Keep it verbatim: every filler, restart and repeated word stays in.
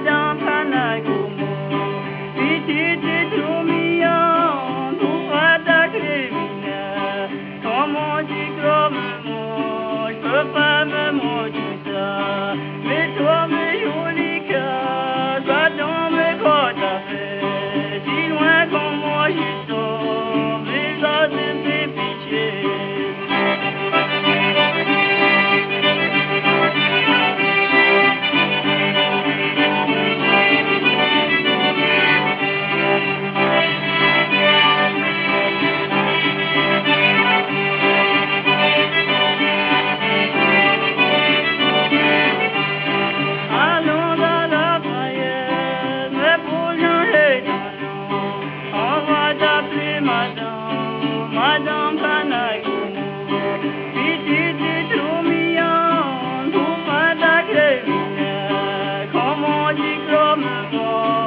Madame Panagomo, Petit Toumian, Tourata Clémina, comment tu comme moi, je peux pas me maudire ça, mais toi, mes jolis cœurs, va dans mes côtes à faire, si loin comme moi je tombe, les os de mes pitiés. Madame Panagomo, Petit Toumian, Tourata Clémina, comment tu comme moi.